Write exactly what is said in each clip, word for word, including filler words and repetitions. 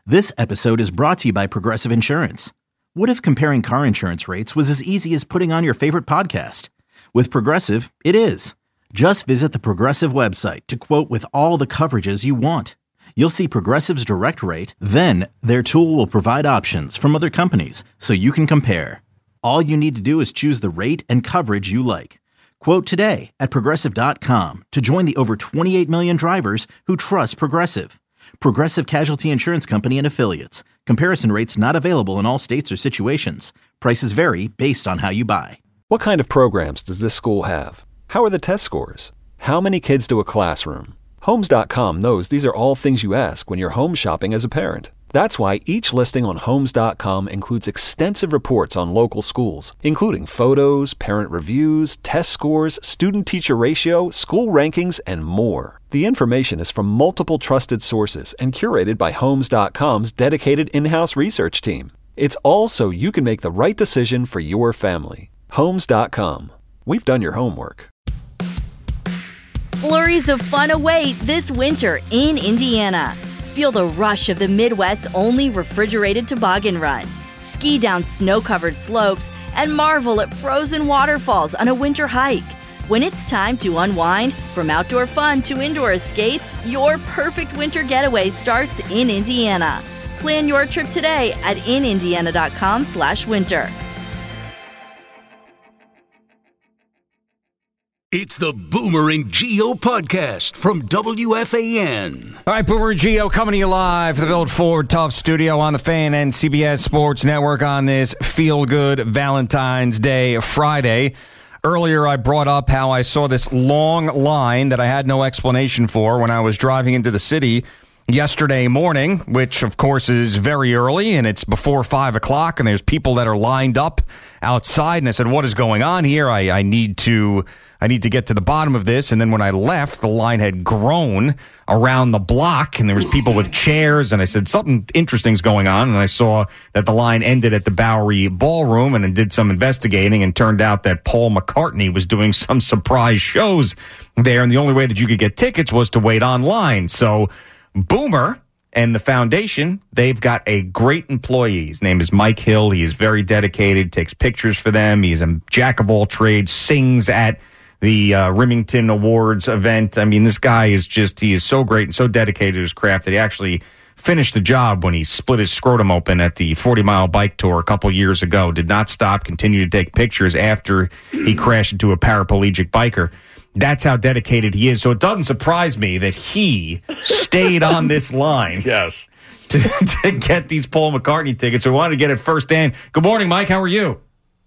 This episode is brought to you by Progressive Insurance. What if comparing car insurance rates was as easy as putting on your favorite podcast? With Progressive, it is. Just visit the Progressive website to quote with all the coverages you want. You'll see Progressive's direct rate, then their tool will provide options from other companies so you can compare. All you need to do is choose the rate and coverage you like. Quote today at Progressive dot com to join the over twenty-eight million drivers who trust Progressive. Progressive Casualty Insurance Company and Affiliates. Comparison rates not available in all states or situations. Prices vary based on how you buy. What kind of programs does this school have? How are the test scores? How many kids do a classroom? Homes dot com knows these are all things you ask when you're home shopping as a parent. That's why each listing on Homes dot com includes extensive reports on local schools, including photos, parent reviews, test scores, student-teacher ratio, school rankings, and more. The information is from multiple trusted sources and curated by Homes dot com's dedicated in-house research team. It's all so you can make the right decision for your family. Homes dot com. We've done your homework. Flurries of fun await this winter in Indiana. Feel the rush of the Midwest's only refrigerated toboggan run. Ski down snow-covered slopes and marvel at frozen waterfalls on a winter hike. When it's time to unwind, from outdoor fun to indoor escapes, your perfect winter getaway starts in Indiana. Plan your trip today at in indiana dot com slash winter. It's the Boomer and Geo podcast from W F A N. All right, Boomer and Geo coming to you live from the Built Ford Tough studio on the Fan and C B S Sports Network on this feel-good Valentine's Day Friday. Earlier, I brought up how I saw this long line that I had no explanation for when I was driving into the city yesterday morning, which, of course, is very early, and it's before five o'clock, and there's people that are lined up outside, and I said, what is going on here? I, I need to... I need to get to the bottom of this. And then when I left, the line had grown around the block and there was people with chairs. And I said, something interesting's going on. And I saw that the line ended at the Bowery Ballroom, and I did some investigating, and turned out that Paul McCartney was doing some surprise shows there. And the only way that you could get tickets was to wait online. So Boomer and the foundation, they've got a great employee. His name is Mike Hill. He is very dedicated, takes pictures for them. He's a jack of all trades, sings at the uh, Remington Awards event. I mean, this guy is just, he is so great and so dedicated to his craft that he actually finished the job when he split his scrotum open at the forty mile bike tour a couple years ago. Did not stop, continued to take pictures after he crashed into a paraplegic biker. That's how dedicated he is. So it doesn't surprise me that he stayed on this line. Yes. To, to get these Paul McCartney tickets. So we wanted to get it firsthand. Good morning, Mike. How are you?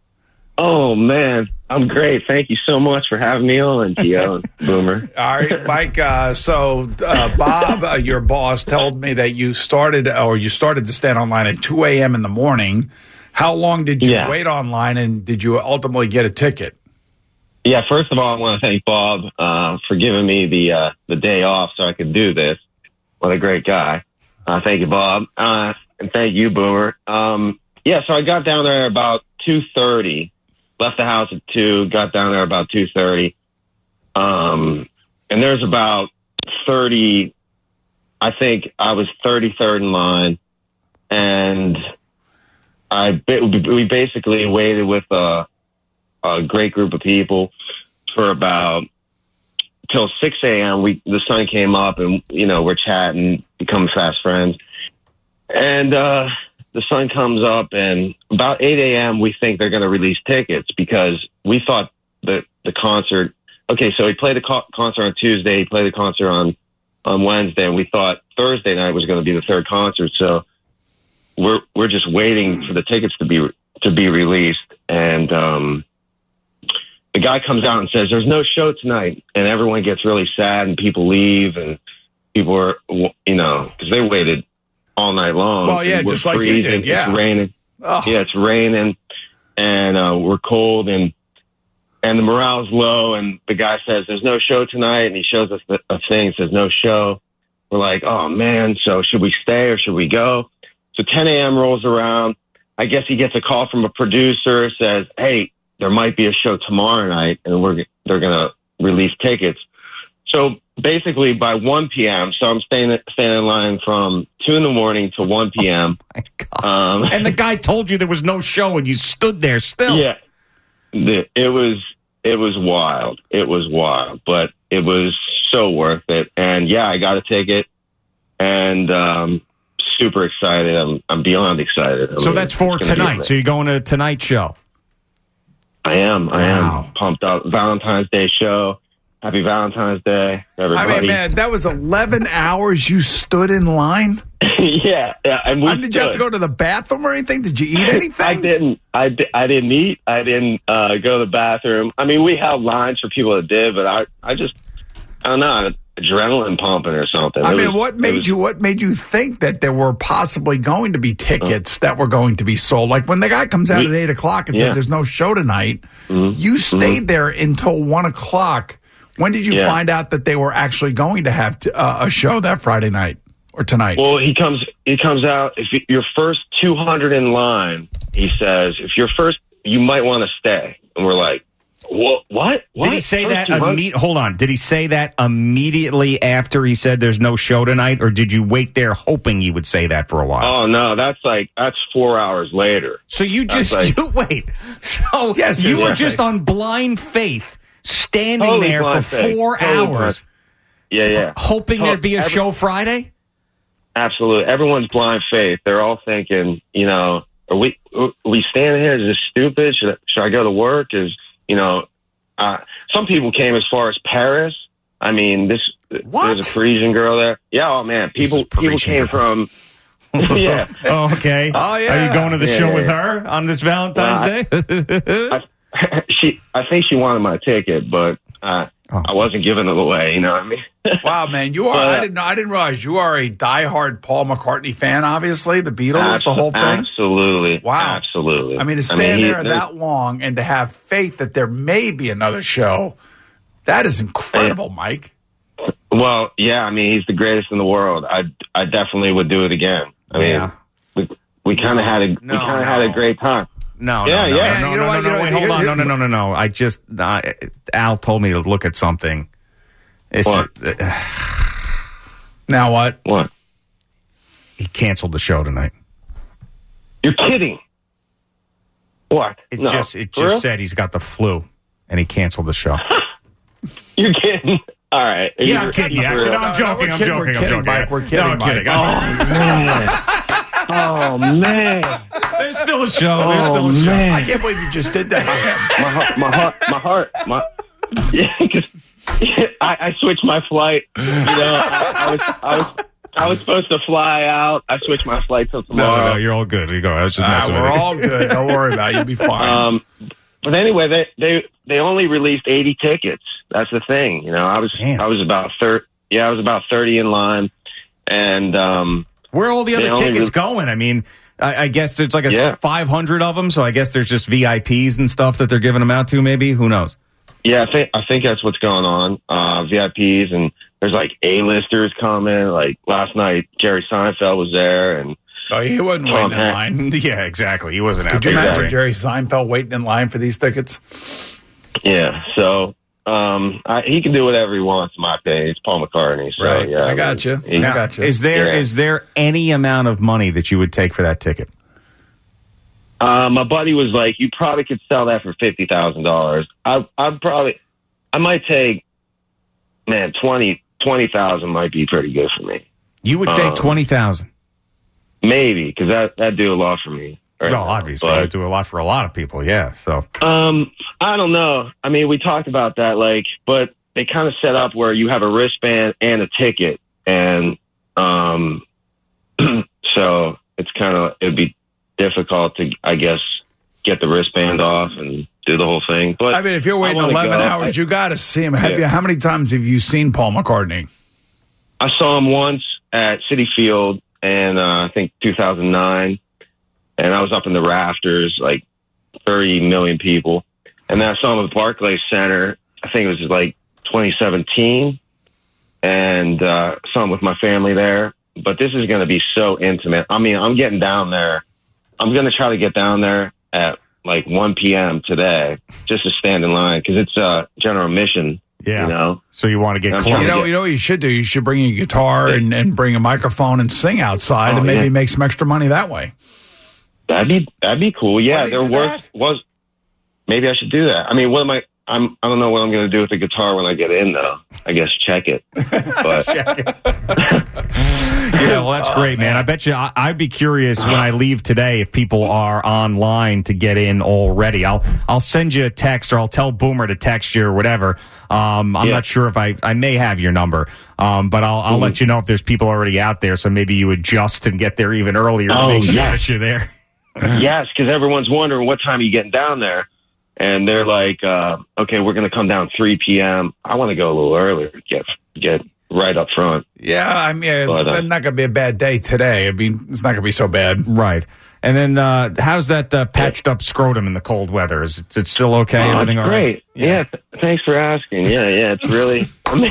Oh, man, I'm great. Thank you so much for having me on, Gio and Boomer. All right, Mike. Uh, so uh, Bob, uh, your boss, told me that you started or you started to stand online at two a.m. in the morning. How long did you yeah. wait online, and did you ultimately get a ticket? Yeah, first of all, I want to thank Bob uh, for giving me the uh, the day off so I could do this. What a great guy. Uh, thank you, Bob. Uh, and thank you, Boomer. Um, yeah, so I got down there about two thirty. Left the house at two, got down there about two thirty. Um, and there's about thirty, I think I was thirty-third in line. And I we basically waited with a, a great group of people for about till six a.m. We the sun came up, and, you know, we're chatting, become fast friends. And, uh, the sun comes up, and about eight a.m. we think they're going to release tickets, because we thought that the concert, okay, so he played the co- concert on Tuesday, he played the concert on, on Wednesday, and we thought Thursday night was going to be the third concert. So we're, we're just waiting for the tickets to be, to be released. And, um, the guy comes out and says, there's no show tonight. And everyone gets really sad, and people leave, and people are, you know, because they waited all night long. Well, yeah, just like you did, yeah. It's raining. Oh. Yeah, it's raining, and uh, we're cold, and and the morale's low, and the guy says, there's no show tonight, and he shows us the, a thing, says no show. We're like, oh, man, so should we stay or should we go? So ten a.m. rolls around. I guess he gets a call from a producer, says, hey, there might be a show tomorrow night, and we're they're going to release tickets. So basically by one p.m., so I'm staying standing in line from two in the morning to one p.m. Oh my God. Um, and the guy told you there was no show, and you stood there still. Yeah, it was it was wild. It was wild, but it was so worth it. And yeah, I got a ticket, and um, super excited. I'm I'm beyond excited. I so mean, that's for tonight. So you're going to tonight's show. I am. I wow. am pumped up. Valentine's Day show. Happy Valentine's Day, everybody. I mean, man, that was eleven hours you stood in line? yeah. yeah and we I mean, did you have to go to the bathroom or anything? Did you eat anything? I didn't. I, di- I didn't eat. I didn't uh, go to the bathroom. I mean, we held lines for people that did, but I, I just, I don't know, adrenaline pumping or something. I it mean, was, what made was, you what made you think that there were possibly going to be tickets uh, that were going to be sold? Like when the guy comes out we, at eight o'clock and yeah. said there's no show tonight, mm-hmm. you stayed mm-hmm. there until one o'clock. When did you yeah. find out that they were actually going to have to, uh, a show that Friday night or tonight? Well, he comes he comes out. If you're first two hundred in line, he says, if you're first, you might want to stay. And we're like, what? What? what? Did he say first that? Imme- hold on. Did he say that immediately after he said there's no show tonight, or did you wait there hoping he would say that for a while? Oh no, that's like that's four hours later. So you just like, you wait. So yes, you were just on blind faith. Standing totally there for four totally hours. Yeah, yeah. Hoping there'd be a Every, show Friday? Absolutely. Everyone's blind faith. They're all thinking, you know, are we are we standing here? Is this stupid? Should I, should I go to work? Is, you know, uh, some people came as far as Paris. I mean, this what? There's a Parisian girl there. Yeah, oh man. People people came girl. from yeah. Oh, okay. Oh yeah. Are you going to the yeah, show yeah. with her on this Valentine's uh, Day? I, I, she, I think she wanted my ticket, but uh, oh. I wasn't giving it away. You know what I mean? Wow, man, you are. But, I didn't know. I didn't realize you are a diehard Paul McCartney fan. Obviously, the Beatles, abso- the whole thing. Absolutely. Wow, absolutely. I mean, to stand I mean, there he, that long and to have faith that there may be another show, that is incredible, yeah. Mike. Well, yeah. I mean, he's the greatest in the world. I, I definitely would do it again. I yeah. mean, we, we kind of no, had a, no, we kind of no. had a great time. No, yeah, no, no, yeah. no, you no, know no, no, no, wait, hold on. No, no, no, no, no. I just, uh, Al told me to look at something. It's, what? Uh, now what? What? He canceled the show tonight. You're kidding. What? It no. just, it For just real? said he's got the flu, and he canceled the show. You're kidding. All right. Are yeah, you, I'm kidding. Actually, no, I'm joking. No, I'm kidding, joking. I'm kidding, joking. Mike, we're kidding. No, I'm kidding. Mike. Oh, man. Oh, man. There's still a show. There's oh, still a show. Man. I can't believe you just did that. my, my heart, my heart, my yeah, cause I, I switched my flight. You know, I, I was, I was, I was supposed to fly out. I switched my flight till tomorrow. No, no, you're all good. You go. I was just uh, we're with all good. Don't worry about it. You'll be fine. Um, but anyway, they they they only released eighty tickets. That's the thing. You know, I was Damn. I was about thirty. Yeah, I was about thirty in line, and um, where are all the other tickets re- going? I mean. I, I guess there's like a yeah. five hundred of them, so I guess there's just V I Ps and stuff that they're giving them out to, maybe? Who knows? Yeah, I think I think that's what's going on. Uh, V I Ps, and there's like A-listers coming. Like last night, Jerry Seinfeld was there, and oh, he wasn't Tom waiting in Hanks. line. Yeah, exactly. He wasn't out Could you there. imagine Jerry Seinfeld waiting in line for these tickets? Yeah, so um, I, he can do whatever he wants. In my opinion, it's Paul McCartney. So, right, yeah, I got you. I now, got you. Is there yeah. is there any amount of money that you would take for that ticket? Uh, my buddy was like, "You probably could sell that for fifty thousand dollars." I, I'd probably, I might take, man, twenty twenty thousand might be pretty good for me. You would take um, twenty thousand, maybe, because that that'd do a lot for me. Right well, now. obviously, but, it would do a lot for a lot of people. Yeah, so um, I don't know. I mean, we talked about that, like, but they kind of set up where you have a wristband and a ticket, and um, so it's kind of it'd be difficult to, I guess, get the wristband off and do the whole thing. But I mean, if you're waiting eleven go. hours, I, you got to see him. Have yeah. you? How many times have you seen Paul McCartney? I saw him once at Citi Field in uh, I think two thousand nine, and I was up in the rafters, like thirty million people. And then I saw him at Barclays Center. I think it was like twenty seventeen, and uh, saw him with my family there. But this is going to be so intimate. I mean, I'm getting down there. I'm going to try to get down there at like one p.m. today just to stand in line because it's uh, general admission. Yeah. You know? So you want to get I'm close. trying You to know, get- you know what you should do? You should bring a guitar and, and bring a microphone and sing outside Oh, and maybe yeah. make some extra money that way. That'd be that'd be cool. Yeah, Why do you there do was that? was maybe I should do that. I mean, what am I? I'm I don't know what I'm going to do with the guitar when I get in though. I guess check it. But Yeah, well, that's great, man. I bet you I, I'd be curious when I leave today if people are online to get in already. I'll I'll send you a text or I'll tell Boomer to text you or whatever. Um, I'm Yeah. not sure if I I may have your number, um, but I'll I'll Ooh. let you know if there's people already out there. So maybe you adjust and get there even earlier to Oh, make sure yeah. that you're there. yes, because everyone's wondering what time are you getting down there, and they're like, uh, "Okay, we're going to come down three p.m." I want to go a little earlier, get get right up front. Yeah, I mean, But, uh, it's not going to be a bad day today. I mean, it's not going to be so bad. Right. And then uh, how's that uh, patched up scrotum in the cold weather? Is it, is it still okay? Oh, Everything it's all right? great. Yeah. th- thanks for asking. Yeah, yeah, it's really. I mean,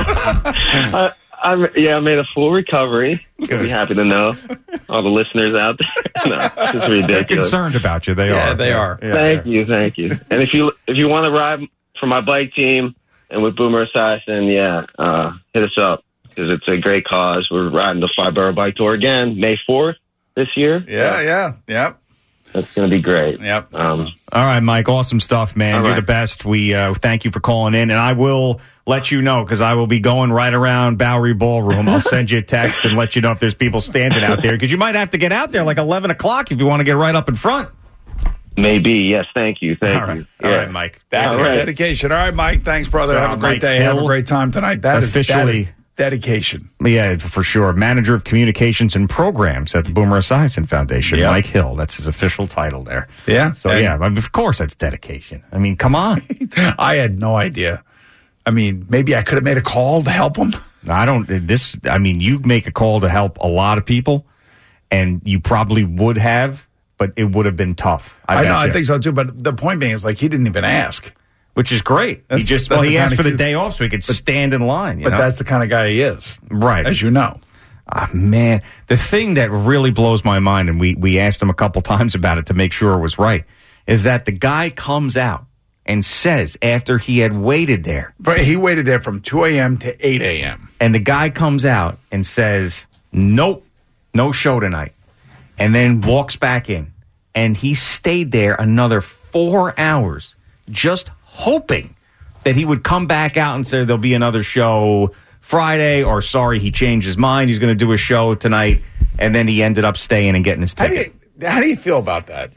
I, I'm, yeah, I made a full recovery. You'll be happy to know, all the listeners out there. No, it's just They're ridiculous. concerned about you. They Yeah, are. they are. Yeah, Thank yeah. you, thank you. And if you if you want to ride for my bike team and with Boomer Esiason, yeah, uh, hit us up because it's a great cause. We're riding the Five Borough Bike Tour again, May fourth this year. Yeah, yeah, yep, That's going to be great. yep. Um, All right, Mike. Awesome stuff, man. All You're right. the best. We uh, thank you for calling in, and I will let you know because I will be going right around Bowery Ballroom. I'll send you a text and let you know if there's people standing out there because you might have to get out there like eleven o'clock if you want to get right up in front. maybe, yes. Thank you, thank All right, you. all Yeah. right, Mike. That All is right. dedication. All right, Mike. Thanks, brother. So, Have a great Mike day. Have a Hill, great time tonight. That is that officially- is dedication. Yeah, for sure. Manager of Communications and Programs at the Boomer Esiason Foundation, Yep. Mike Hill. That's his official title there. Yeah. So And- yeah, I mean, of course that's dedication. I mean, come on. I had no idea. I mean, maybe I could have made a call to help him. I don't. This. I mean, you make a call to help a lot of people, and you probably would have, but it would have been tough. I, I bet know, I you. think so too. But the point being is, like, he didn't even ask. Which is great. He That's- just that's well, he the asked kind for of the kid- day off so he could stand in line. You But know? that's the kind of guy he is, right. as you know. Ah, man, the thing that really blows my mind, and we we asked him a couple times about it to make sure it was right, is that the guy comes out and says after he had waited there, But he waited there from two a.m. to eight a.m. and the guy comes out and says, "Nope, no show tonight," and then walks back in, and he stayed there another four hours, just hoping that he would come back out and say there'll be another show Friday, or sorry, he changed his mind, he's going to do a show tonight, and then he ended up staying and getting his How do ticket. you how do you feel about that?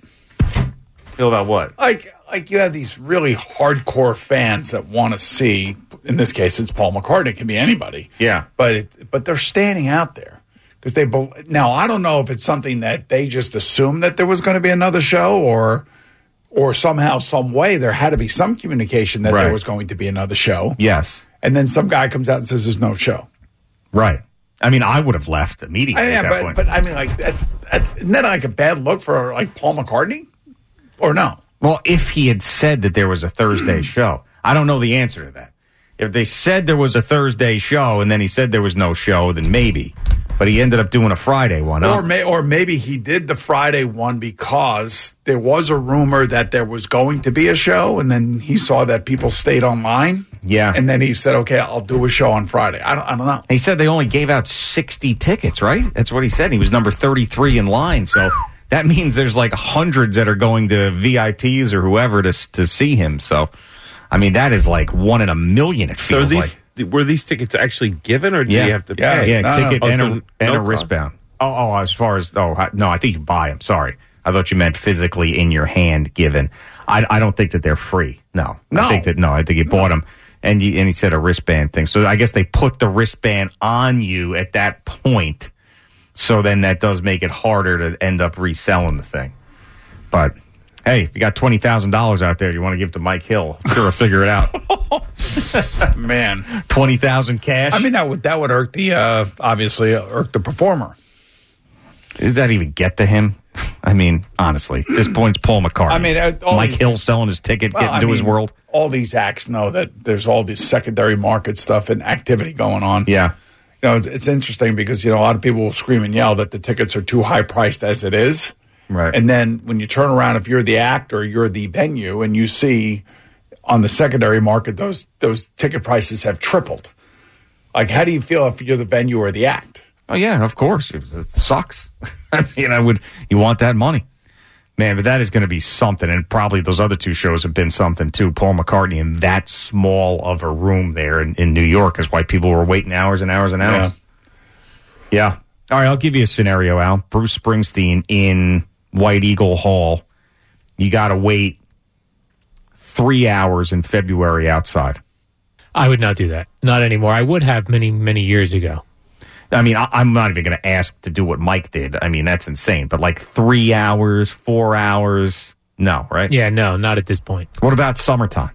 Feel about what? Like like you have these really hardcore fans that want to see. In this case, it's Paul McCartney. It can be anybody. Yeah. but it, but they're standing out there because they bel now. I don't know if it's something that they just assumed that there was going to be another show, or or somehow, some way, there had to be some communication that Right. there was going to be another show. Yes. And then some guy comes out and says there's no show. Right. I mean, I would have left immediately I, at yeah, that but point. but I mean, like, that, that, isn't that like a bad look for like Paul McCartney, or no? Well, if he had said that there was a Thursday show, I don't know the answer to that. If they said there was a Thursday show and then he said there was no show, then maybe. But he ended up doing a Friday one. huh? Or may, or maybe he did the Friday one because there was a rumor that there was going to be a show, and then he saw that people stayed online. Yeah. and then he said, "Okay, I'll do a show on Friday." I don't, I don't know. He said they only gave out sixty tickets, right? That's what he said. He was number thirty-three in line. So that means there's like hundreds that are going to V I Ps or whoever to to see him. So, I mean, that is like one in a million, it So feels these like. were these tickets actually given, or did Yeah. you have to Yeah, pay? Yeah, No, ticket no. and, Oh, a, so and no a cost. wristband. Oh, oh, as far as, oh, I- no, I think you buy them. Sorry. I thought you meant physically in your hand given. I, I don't think that they're free. No. No. I think that, no, I think you bought them. And, you, and he said a wristband thing. So I guess they put the wristband on you at that point. So then that does make it harder to end up reselling the thing. But, hey, if you got twenty thousand dollars out there you want to give to Mike Hill, sure, I'll figure it out. Man, twenty thousand cash? I mean that would that would irk the uh, obviously uh, irk the performer. Does that even get to him? I mean, honestly, at this point, it's Paul McCartney. I mean, uh, all Mike these- Hill selling his ticket, Well, getting I to his mean, world. All these acts know that there's all this secondary market stuff and activity going on. Yeah. You know, it's, it's interesting because, you know, a lot of people will scream and yell that the tickets are too high priced as it is. Right. And then when you turn around, if you're the act or you're the venue and you see on the secondary market, those those ticket prices have tripled. Like, how do you feel if you're the venue or the act? Oh, yeah, of course. It, it sucks. I mean, I would, you want that money. Man, but that is going to be something, and probably those other two shows have been something, too. Paul McCartney in that small of a room there in, in New York is why people were waiting hours and hours and hours. Yeah. yeah. All right, I'll give you a scenario, Al. Bruce Springsteen in White Eagle Hall. You got to wait three hours in February outside. I would not do that. Not anymore. I would have many, many years ago. I mean, I, I'm not even going to ask to do what Mike did. I mean, that's insane. But like three hours, four hours, no, right? Yeah, no, not at this point. What about summertime?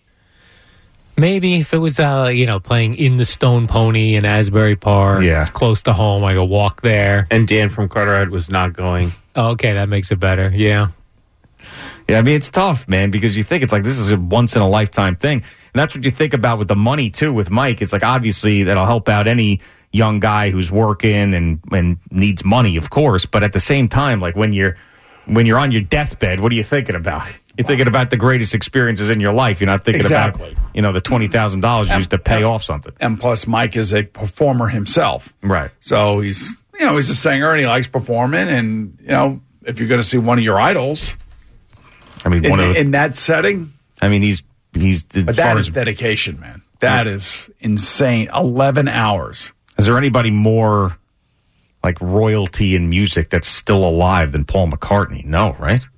Maybe if it was, uh, you know, playing in the Stone Pony in Asbury Park. Yeah. It's close to home. I go walk there. And Dan from Carteret was not going. Oh, okay, that makes it better. Yeah. Yeah, I mean, it's tough, man, because you think it's like this is a once-in-a-lifetime thing. And that's what you think about with the money, too, with Mike. It's like, obviously, that'll help out any young guy who's working and, and needs money, of course. But at the same time, like when you're when you're on your deathbed, what are you thinking about? You're thinking about the greatest experiences in your life. You're not thinking exactly. about, you know, the twenty thousand dollars you used to pay and, off something. And plus, Mike is a performer himself. Right. So he's, you know, he's a singer and he likes performing. And, you know, if you're going to see one of your idols, I mean, in, one of the, in that setting. I mean, he's, he's, but that is dedication, man. That yeah. is insane. eleven hours. Is there anybody more like royalty in music that's still alive than Paul McCartney? No, right?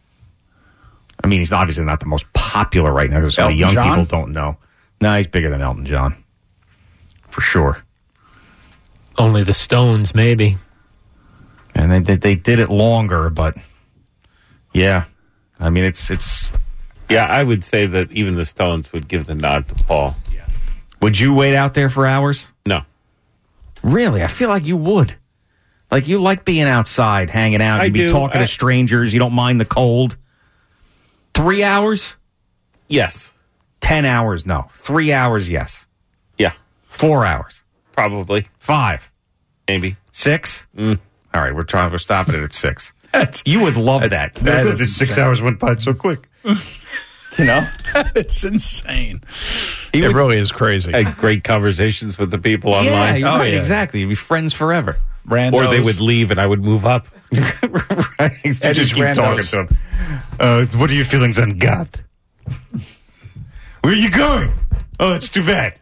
I mean, he's obviously not the most popular right now because so many young John? people don't know. No, he's bigger than Elton John. For sure. Only the Stones, maybe. And they, they, they did it longer, but yeah. I mean, it's... it's. Yeah, I would say that even the Stones would give the nod to Paul. Yeah. Would you wait out there for hours? No. Really? I feel like you would. Like, you like being outside, hanging out. I You'd be do. talking I, to strangers. You don't mind the cold. Three hours? Yes. Ten hours? No. Three hours? Yes. Yeah. Four hours? Probably. Five? Maybe. Six? Mm. All right, we're trying. We're stopping it at six. That's, you would love that. That, that is six hours went by so quick. You know? It's insane. He it would, really is crazy. Had great conversations with the people yeah, online. Oh, right, yeah, exactly. You'd be friends forever. Randos. Or they would leave and I would move up. Right. You just keep randos. talking to them. Uh, what are your feelings on God? Where are you going? Oh, that's too bad.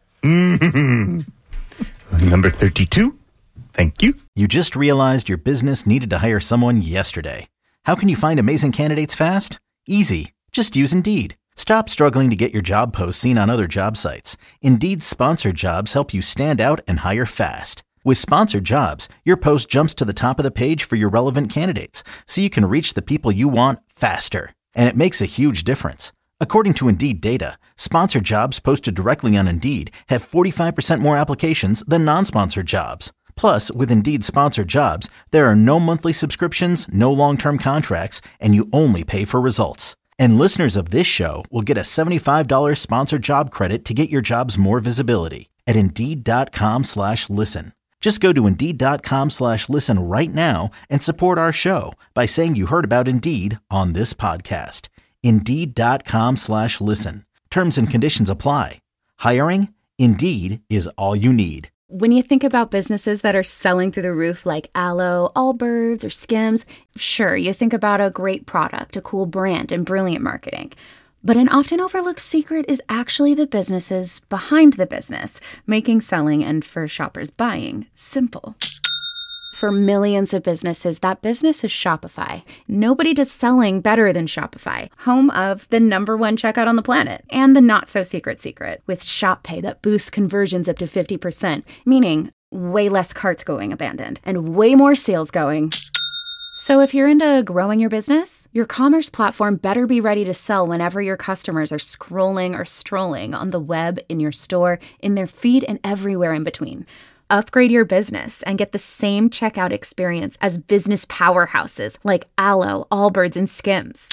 Mm-hmm. Number thirty-two. Thank you. You just realized your business needed to hire someone yesterday. How can you find amazing candidates fast? Easy. Just use Indeed. Stop struggling to get your job posts seen on other job sites. Indeed's sponsored jobs help you stand out and hire fast. With sponsored jobs, your post jumps to the top of the page for your relevant candidates, so you can reach the people you want faster. And it makes a huge difference. According to Indeed data, sponsored jobs posted directly on Indeed have forty-five percent more applications than non-sponsored jobs. Plus, with Indeed sponsored jobs, there are no monthly subscriptions, no long-term contracts, and you only pay for results. And listeners of this show will get a seventy-five dollars sponsored job credit to get your jobs more visibility at Indeed.com slash listen. Just go to Indeed.com slash listen right now and support our show by saying you heard about Indeed on this podcast. Indeed.com slash listen. Terms and conditions apply. Hiring? Indeed is all you need. When you think about businesses that are selling through the roof like Aloe, Allbirds, or Skims, sure, you think about a great product, a cool brand, and brilliant marketing. But an often overlooked secret is actually the businesses behind the business, making selling and, for shoppers, buying simple. For millions of businesses, that business is Shopify. Nobody does selling better than Shopify, home of the number one checkout on the planet and the not-so-secret secret with Shop Pay that boosts conversions up to fifty percent, meaning way less carts going abandoned and way more sales going. So if you're into growing your business, your commerce platform better be ready to sell whenever your customers are scrolling or strolling on the web, in your store, in their feed, and everywhere in between. Upgrade your business and get the same checkout experience as business powerhouses like Aloe, Allbirds, and Skims.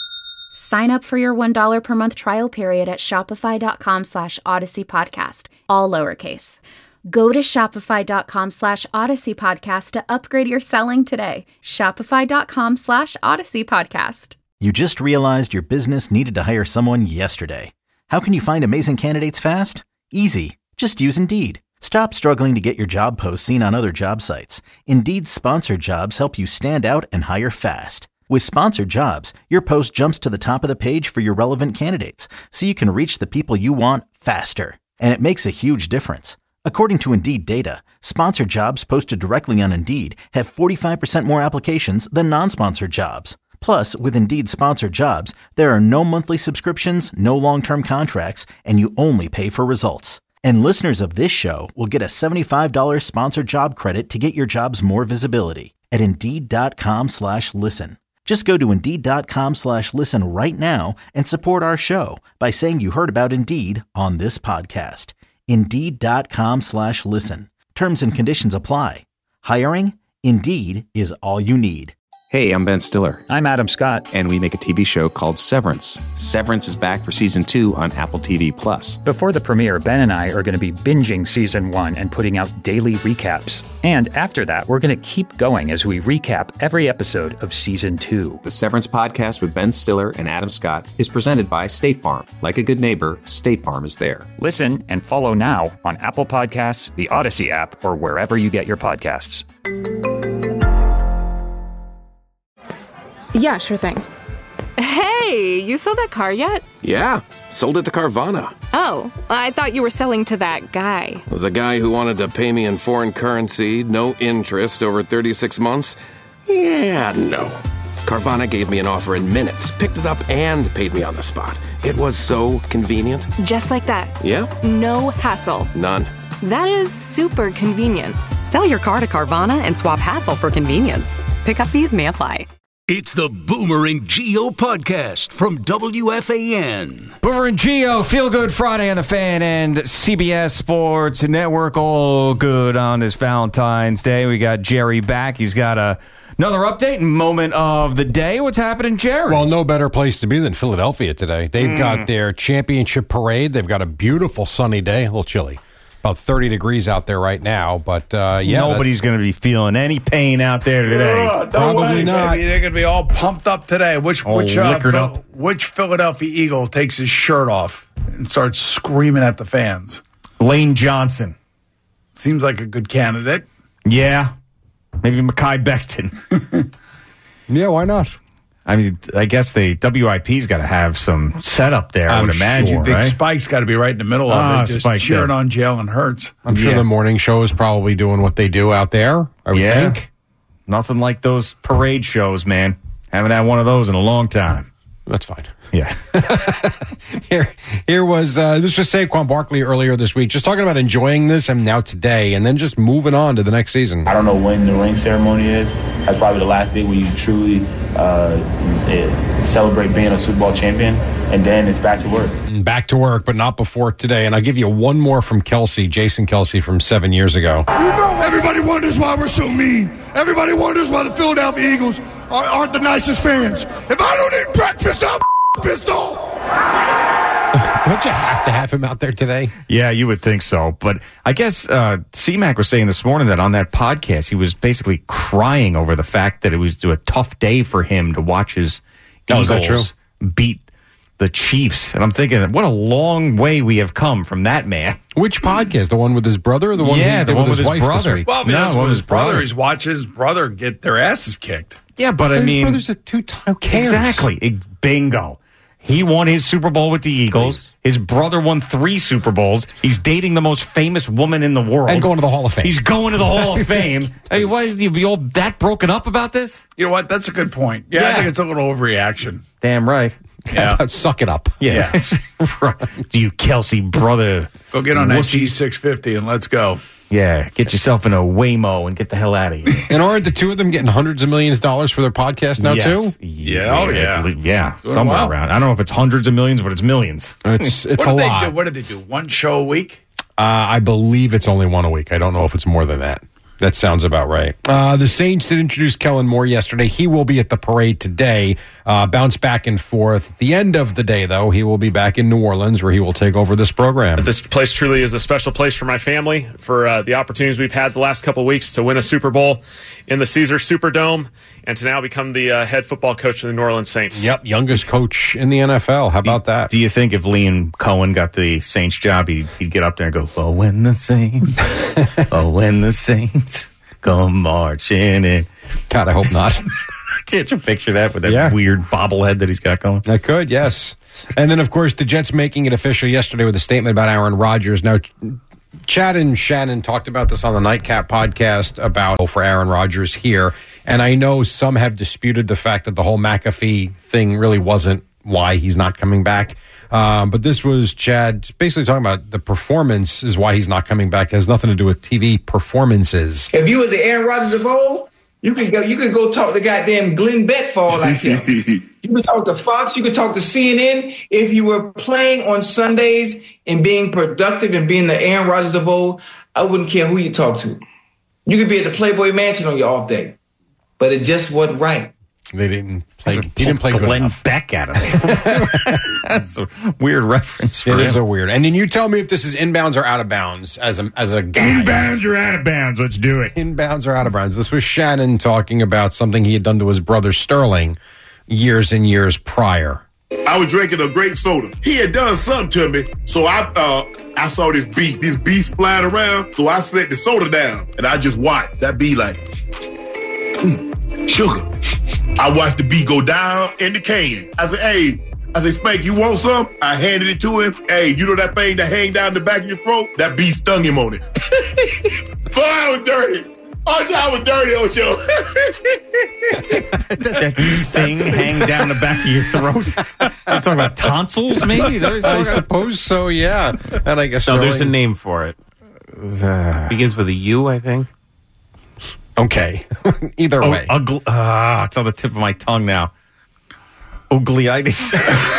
Sign up for your one dollar per month trial period at shopify.com slash Odyssey Podcast, all lowercase. Go to shopify.com slash Odyssey Podcast to upgrade your selling today. Shopify.com slash Odyssey Podcast. You just realized your business needed to hire someone yesterday. How can you find amazing candidates fast? Easy. Just use Indeed. Stop struggling to get your job posts seen on other job sites. Indeed's sponsored jobs help you stand out and hire fast. With sponsored jobs, your post jumps to the top of the page for your relevant candidates, so you can reach the people you want faster. And it makes a huge difference. According to Indeed data, sponsored jobs posted directly on Indeed have forty-five percent more applications than non-sponsored jobs. Plus, with Indeed sponsored jobs, there are no monthly subscriptions, no long-term contracts, and you only pay for results. And listeners of this show will get a seventy-five dollars sponsored job credit to get your jobs more visibility at Indeed.com slash listen. Just go to Indeed.com slash listen right now and support our show by saying you heard about Indeed on this podcast. Indeed.com slash listen. Terms and conditions apply. Hiring? Indeed is all you need. Hey, I'm Ben Stiller. I'm Adam Scott. And we make a T V show called Severance. Severance is back for season two on Apple T V Plus. Before the premiere, Ben and I are going to be binging season one and putting out daily recaps. And after that, we're going to keep going as we recap every episode of season two. The Severance podcast with Ben Stiller and Adam Scott is presented by State Farm. Like a good neighbor, State Farm is there. Listen and follow now on Apple Podcasts, the Odyssey app, or wherever you get your podcasts. Yeah, sure thing. Hey, you sold that car yet? Yeah, sold it to Carvana. Oh, I thought you were selling to that guy. The guy who wanted to pay me in foreign currency, no interest, over thirty-six months? Yeah, no. Carvana gave me an offer in minutes, picked it up, and paid me on the spot. It was so convenient. Just like that. Yeah. No hassle. None. That is super convenient. Sell your car to Carvana and swap hassle for convenience. Pickup fees may apply. It's the Boomer and Gio podcast from W F A N. Boomer and Gio, Feel Good Friday on the Fan and C B S Sports Network. All good on this Valentine's Day. We got Jerry back. He's got a, another update and moment of the day. What's happening, Jerry? Well, no better place to be than Philadelphia today. They've mm. got their championship parade. They've got a beautiful sunny day, a little chilly. About thirty degrees out there right now, but uh, yeah, nobody's going to be feeling any pain out there today. Uh, no Probably way, not. Baby. They're going to be all pumped up today. Which all which uh, liquored Phil, up. which Philadelphia Eagle takes his shirt off and starts screaming at the fans? Lane Johnson seems like a good candidate. Yeah, maybe Mekhi Becton. Yeah, why not? I mean, I guess the W I P's got to have some setup there, I I'm would imagine. Sure, Big right? Spike's got to be right in the middle of Ah, it, just Spike cheering there. on Jalen Hurts. I'm sure Yeah. the morning show is probably doing what they do out there, I would Yeah. think. Nothing like those parade shows, man. Haven't had one of those in a long time. That's fine. Yeah. Here, here was, uh, this was Saquon Barkley earlier this week, just talking about enjoying this and now today, and then just moving on to the next season. I don't know when the ring ceremony is. That's probably the last day where you truly uh, eh, celebrate being a Super Bowl champion, and then it's back to work. Back to work, but not before today. And I'll give you one more from Kelsey, Jason Kelsey from seven years ago. Everybody wonders why we're so mean. Everybody wonders why the Philadelphia Eagles are, aren't the nicest fans. If I don't eat breakfast, I'm pissed off. Don't you have to have him out there today? Yeah, you would think so. But I guess uh, C-Mac was saying this morning that on that podcast, he was basically crying over the fact that it was a tough day for him to watch his Oh, is Eagles that true? beat the Chiefs. And I'm thinking, what a long way we have come from that man. Which podcast? The one with his brother or the one Yeah, he the did one with his, with his wife brother. this week? Well, No, because one with with his his brother. brother, he's watching his brother get their asses kicked. Yeah, but I his mean, brother's a two-time. Who cares? exactly. It- bingo. He won his Super Bowl with the Eagles. Please. His brother won three Super Bowls. He's dating the most famous woman in the world. And going to the Hall of Fame. He's going to the Hall of Fame. Hey, why you be all that broken up about this? You know what? That's a good point. Yeah, Yeah. I think it's a little overreaction. Damn right. Yeah. Suck it up. Yeah. Do you Kelsey brother? Go get on that Wussy. G six fifty and let's go. Yeah, get yourself in a Waymo and get the hell out of here. And aren't the two of them getting hundreds of millions of dollars for their podcast now, Yes. too? Yeah, oh, yeah. Yeah, Doing somewhere well. around. I don't know if it's hundreds of millions, but it's millions. It's, it's What a did they lot. do? What did they do? One show a week? Uh, I believe it's only one a week. I don't know if it's more than that. That sounds about right. Uh, the Saints did introduce Kellen Moore yesterday. He will be at the parade today. Uh, bounce back and forth. At the end of the day, though, he will be back in New Orleans where he will take over this program. This place truly is a special place for my family, for uh, the opportunities we've had the last couple of weeks to win a Super Bowl in the Caesars Superdome and to now become the uh, head football coach of the New Orleans Saints. Yep, youngest coach in the N F L. How about that? Do you think if Liam Cohen got the Saints job, he'd, he'd get up there and go, oh, when the Saints, oh, when the Saints come marching in. God, I hope not. Can't you picture that with that yeah. weird bobblehead that he's got going? I could, yes. And then, of course, the Jets making it official yesterday with a statement about Aaron Rodgers. Now, Chad and Shannon talked about this on the Nightcap podcast about for Aaron Rodgers here. And I know some have disputed the fact that the whole McAfee thing really wasn't why he's not coming back. Um, but this was Chad basically talking about the performance is why he's not coming back. It has nothing to do with T V performances. If you was the Aaron Rodgers of old, you could go. You could go talk to goddamn Glenn Beck for all I care. You could talk to Fox. You could talk to C N N. If you were playing on Sundays and being productive and being the Aaron Rodgers of old, I wouldn't care who you talk to. You could be at the Playboy Mansion on your off day, but it just wasn't right. They didn't play. He didn't play Glenn good Beck out of it. That's a weird reference for It him. is a weird. And then you tell me if this is inbounds or out of bounds as a as a guy. Inbounds or out of bounds? Let's do it. Inbounds or out of bounds. This was Shannon talking about something he had done to his brother Sterling years and years prior. I was drinking a grape soda. He had done something to me, so I uh, I saw this bee, this beast flying around. So I set the soda down and I just watched that bee like mm, sugar. I watched the bee go down in the can. I said, "Hey." I said, Spank, you want some? I handed it to him. Hey, you know that thing that hang down the back of your throat? That bee stung him on it. So I was dirty. Oh, I was dirty, Ocho. That thing hang down the back of your throat. You're talking about tonsils, maybe? Is that what he's I talking about? suppose so, yeah. And I guess No, there's a Sterling- name for it. Uh, Begins with a U, I think. Okay. Either oh, way. Ugly, ah, it's on the tip of my tongue now. Ugliitis.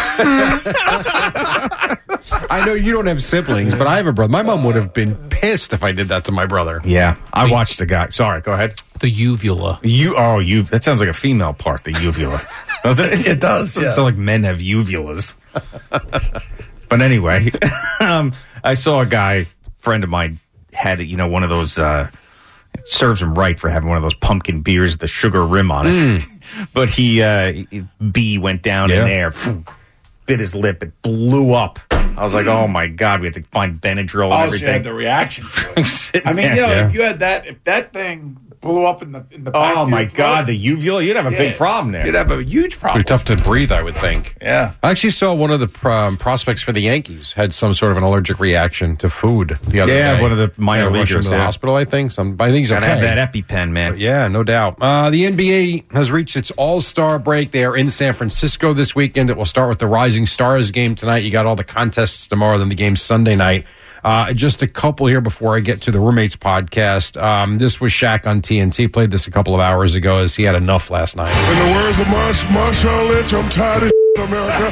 I know you don't have siblings, but I have a brother. My mom would have been pissed if I did that to my brother. Yeah, I watched a guy. Sorry, go ahead. The uvula. You oh you that sounds like a female part. The uvula, doesn't it? It does, Doesn't yeah. sound like men have uvulas. But anyway, um, I saw a guy, friend of mine, had you know one of those. Uh, it serves him right for having one of those pumpkin beers with the sugar rim on it. Mm. But he uh, B went down Yeah. in there, bit his lip, it blew up. I was like, oh my god, we had to find Benadryl and Also, everything. you had the reaction to it. Sitting I mean, there. you know, Yeah. if you had that, if that thing blew up in the in the back Oh of my your throat, god, the uvula, you'd have a yeah, big problem there. You'd have a huge problem. Pretty tough to breathe, I would think. Yeah. I actually saw one of the um, prospects for the Yankees had some sort of an allergic reaction to food the other Yeah, day. one of the minor Had to rush him leaguers, to the yeah. hospital, I think. Some, I think he's Gotta okay. have that EpiPen, man. But yeah, no doubt. Uh, the N B A has reached its All-Star break. They are in San Francisco this weekend. It will start with the Rising Stars game tonight. You got all the contests tomorrow, then the game Sunday night. Uh, just a couple here before I get to the Roommates podcast. Um, this was Shaq on T N T. Played this a couple of hours ago as he had enough last night. In the words of Marsh, Marshawn Lynch, I'm tired of shit, America.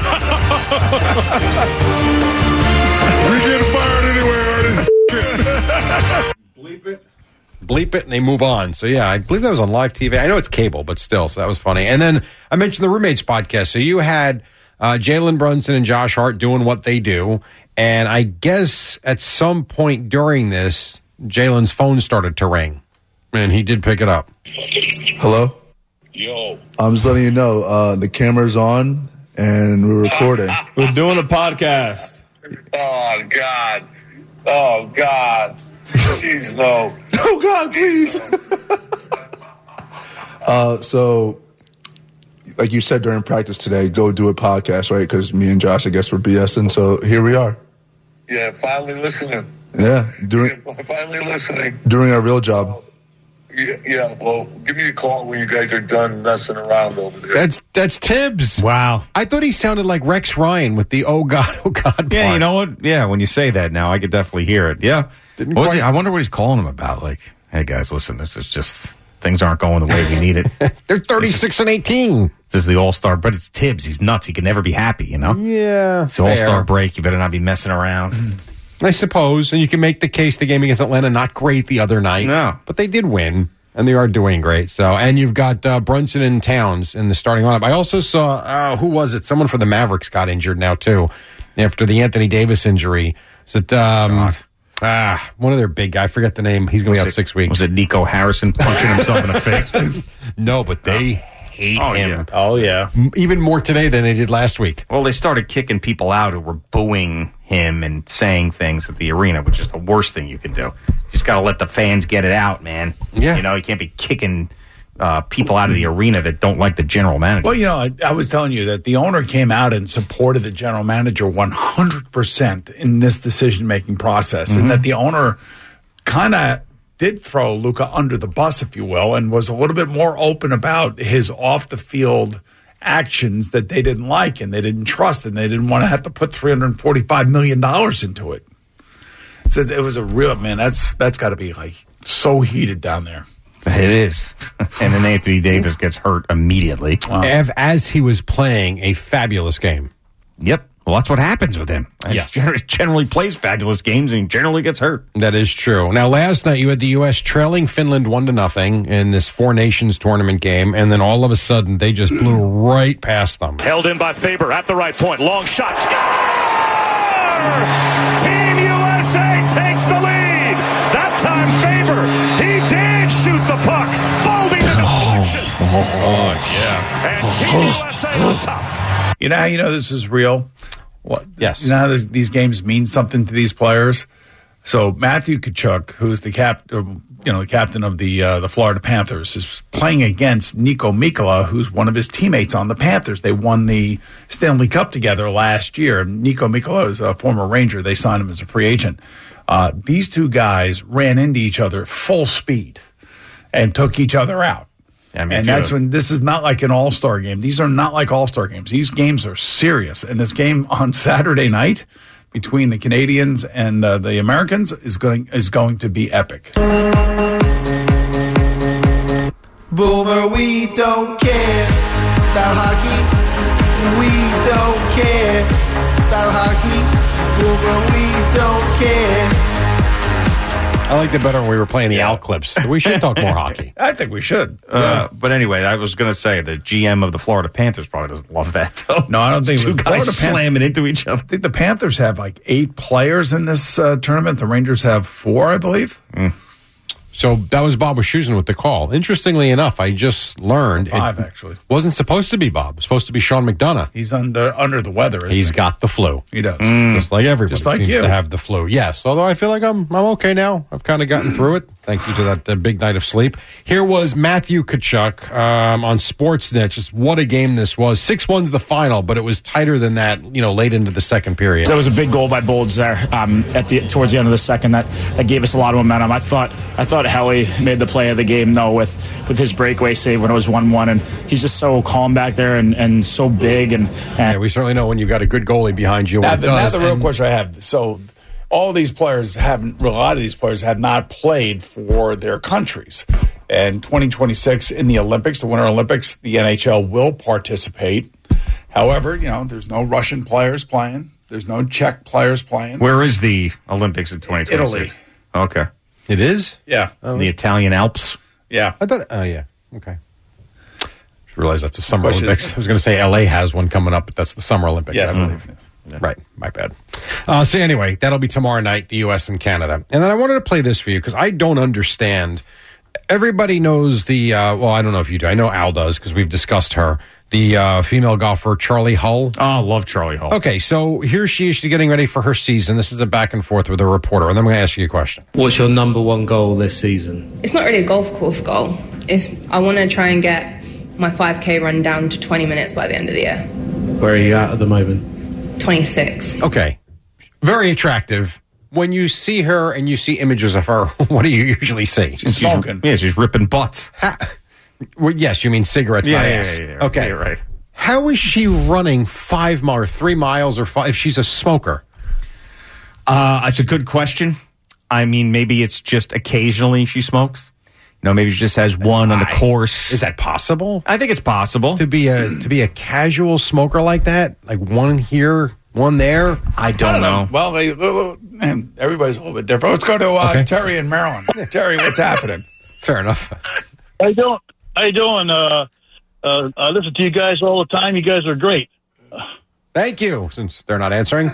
We getting fired anyway, Ernie. Bleep it. Bleep it, and they move on. So, yeah, I believe that was on live T V. I know it's cable, but still, so that was funny. And then I mentioned the Roommates podcast. So you had uh, Jalen Brunson and Josh Hart doing what they do. And I guess at some point during this, Jalen's phone started to ring. And he did pick it up. Hello? Yo. I'm just letting you know, uh, the camera's on and we're recording. We're doing a podcast. Oh, God. Oh, God. Please, no. Oh, God, please. uh, so, like you said during practice today, go do a podcast, right? Because me and Josh, I guess, were BSing. So here we are. Yeah, finally listening. Yeah, during, Finally listening. during our real job. Yeah, yeah, well, give me a call when you guys are done messing around over there. That's that's Tibbs. Wow. I thought he sounded like Rex Ryan with the oh God, oh God. Yeah, part. you know what? Yeah, when you say that now, I could definitely hear it. Yeah. Didn't What was quite- he? I wonder what he's calling him about. Like, hey, guys, listen, this is just, things aren't going the way we need it. They're thirty-six and eighteen. This is the All-Star, but it's Tibbs. He's nuts. He can never be happy, you know? Yeah. It's the All-Star fair. break. You better not be messing around. I suppose. And you can make the case the game against Atlanta not great the other night. No. But they did win. And they are doing great. So, and you've got uh, Brunson and Towns in the starting lineup. I also saw, uh, who was it? Someone for the Mavericks got injured now, too, after the Anthony Davis injury. Is it, um, ah, one of their big guys, I forget the name. He's going to be out it, six weeks. Was it Nico Harrison punching himself in the face? No, but they hate oh, him. Yeah. Oh, yeah. Even more today than they did last week. Well, they started kicking people out who were booing him and saying things at the arena, which is the worst thing you can do. You just got to let the fans get it out, man. Yeah. You know, you can't be kicking uh, people out of the arena that don't like the general manager. Well, you know, I, I was telling you that the owner came out and supported the general manager one hundred percent in this decision-making process, mm-hmm. and that the owner kind of did throw Luka under the bus, if you will, and was a little bit more open about his off-the-field actions that they didn't like and they didn't trust and they didn't want to have to put three hundred forty-five million dollars into it. So it was a real, man, that's that's got to be like so heated down there. It is. And then Anthony Davis gets hurt immediately. Wow. As, as he was playing a fabulous game. Yep. Well, that's what happens with him. Yes. He generally plays fabulous games and he generally gets hurt. That is true. Now, last night you had the U S trailing Finland one to nothing in this Four Nations tournament game, and then all of a sudden they just blew right past them. Held in by Faber at the right point. Long shot. Score! Team U S A takes the lead. That time Faber, he did shoot the puck. Balding the deflection. Oh, oh, yeah. And Team U S A on top. You know how you know this is real? What? Yes. You know how this, these games mean something to these players? So Matthew Tkachuk, who's the cap, you know, the captain of the uh, the Florida Panthers, is playing against Niko Mikkola, who's one of his teammates on the Panthers. They won the Stanley Cup together last year. Niko Mikkola is a former Ranger. They signed him as a free agent. Uh, these two guys ran into each other full speed and took each other out. I mean, and that's when this is not like an all-star game. These are not like all-star games. These games are serious. And this game on Saturday night between the Canadians and uh, the Americans is going is going to be epic. Boomer, we don't care about hockey. We don't care about hockey. Boomer, we don't care. I liked it better when we were playing the Al clips. We should talk more hockey. I think we should. Uh, but anyway, I was going to say the G M of the Florida Panthers probably doesn't love that, though. No, I don't think two the guys Florida Pan- slamming into each other. I think the Panthers have like eight players in this uh, tournament. The Rangers have four, I believe. Mm. So that was Bob Wischusen with the call. Interestingly enough, I just learned five it actually wasn't supposed to be Bob. It was supposed to be Sean McDonough. He's under under the weather. Isn't He's he? got the flu. He does, mm. just like everybody just like seems you. to have the flu. Yes, although I feel like I'm I'm okay now. I've kind of gotten through it. Thank you to that uh, big night of sleep. Here was Matthew Tkachuk um, on Sportsnet. Just what a game this was. six one's the final, but it was tighter than that, you know, late into the second period. So it was a big goal by Bolds there um, at the towards the end of the second. That that gave us a lot of momentum. I thought I thought Helly made the play of the game, though, with, with his breakaway save when it was one one. And he's just so calm back there and, and so big. And, and yeah, we certainly know when you've got a good goalie behind you. Now, It the, does. now the real And- question I have, so all these players haven't, a lot of these players have not played for their countries. And twenty twenty-six in the Olympics, the Winter Olympics, the N H L will participate. However, you know, there's no Russian players playing. There's no Czech players playing. Where is the Olympics in twenty twenty-six? Italy. Okay. It is? Yeah. Oh. The Italian Alps. Yeah. I thought, oh, yeah. Okay. Just realized that's the Summer Question Olympics. is- I was going to say L A has one coming up, but that's the Summer Olympics. Yes. I believe. Right. My bad. Uh, so anyway, that'll be tomorrow night, the U S and Canada. And then I wanted to play this for you because I don't understand. Everybody knows the, uh, well, I don't know if you do. I know Al does because we've discussed her. The uh, female golfer, Charlie Hull. Oh, I love Charlie Hull. Okay, so here she is. She's getting ready for her season. This is a back and forth with a reporter. And then I'm going to ask you a question. What's your number one goal this season? It's not really a golf course goal. It's I want to try and get my five K run down to twenty minutes by the end of the year. Where are you at at the moment? twenty-six. Okay. Very attractive. When you see her and you see images of her, what do you usually see? She's smoking. Yeah, she's ripping butts. Well, yes, you mean cigarettes, Yeah, not yeah, ass. yeah, yeah, okay, yeah, you're right. How is she running five miles or three miles or five if she's a smoker? Uh, it's a good question. I mean, maybe it's just occasionally she smokes. You know, maybe she just has one on the course. Is that possible? I think it's possible to be a to be a casual smoker like that, like one here, one there. I don't, I don't know. know. Well, they, man, everybody's a little bit different. Let's go to uh, Okay. Terry in Maryland. Terry, what's happening? Fair enough. How you doing? How you doing? Uh, uh, I listen to you guys all the time. You guys are great. Thank you, since they're not answering.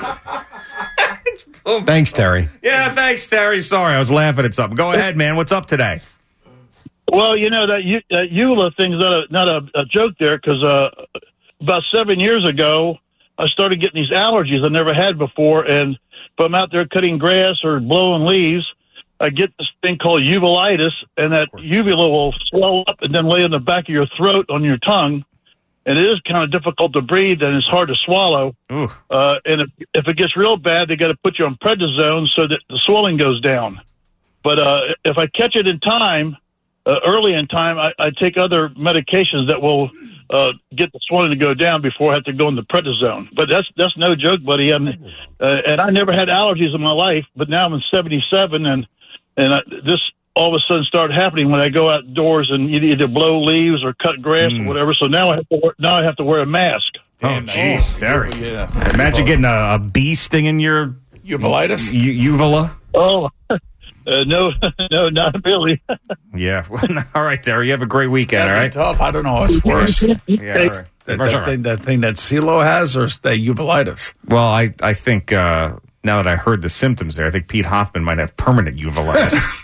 Thanks, Terry. Yeah, thanks, Terry. Sorry, I was laughing at something. Go ahead, man. What's up today? Well, you know, that U- that Eula thing's not a, not a, a joke there, because uh, about seven years ago, I started getting these allergies I never had before, and if I'm out there cutting grass or blowing leaves, I get this thing called uvulatus, and that uvula will swell up and then lay in the back of your throat on your tongue. And it is kind of difficult to breathe, and it's hard to swallow. Uh, and if, if it gets real bad, they got to put you on prednisone so that the swelling goes down. But uh, if I catch it in time, uh, early in time, I, I take other medications that will uh, get the swelling to go down before I have to go into prednisone. But that's that's no joke, buddy. I mean, uh, and I never had allergies in my life, but now I'm seventy-seven, and and I, this all of a sudden started happening when I go outdoors and either blow leaves or cut grass mm. or whatever. So now I have to wear, now I have to wear a mask. Oh, jeez, Terry. Yeah. Imagine getting a, a bee stinging your uvulatus, u- uvula. Oh, uh, no, no, not really. Yeah. All right, Terry. You have a great weekend. All right. Tough. I don't know what's worse. Yeah. All right. That, that, thing, that thing that CeeLo has, or the uvulatus. Well, I I think uh, now that I heard the symptoms there, I think Pete Hoffman might have permanent uvulatus.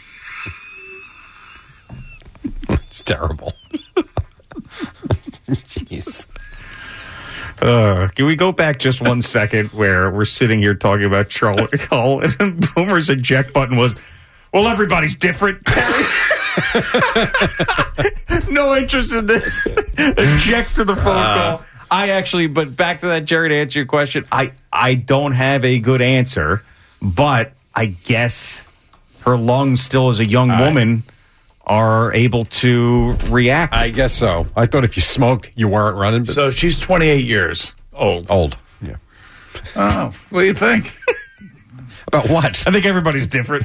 It's terrible. Jeez. Uh, can we go back just one second where we're sitting here talking about Charlie Cole and Boomer's eject button was, well, everybody's different. No interest in this. Eject to the phone uh, call. I actually, but back to that, Jerry, to answer your question, I, I don't have a good answer, but I guess her lungs still as a young uh, woman are able to react. I guess so. I thought if you smoked, you weren't running. But so she's twenty-eight years old. Old, yeah. Oh, what do you think? About what? I think everybody's different.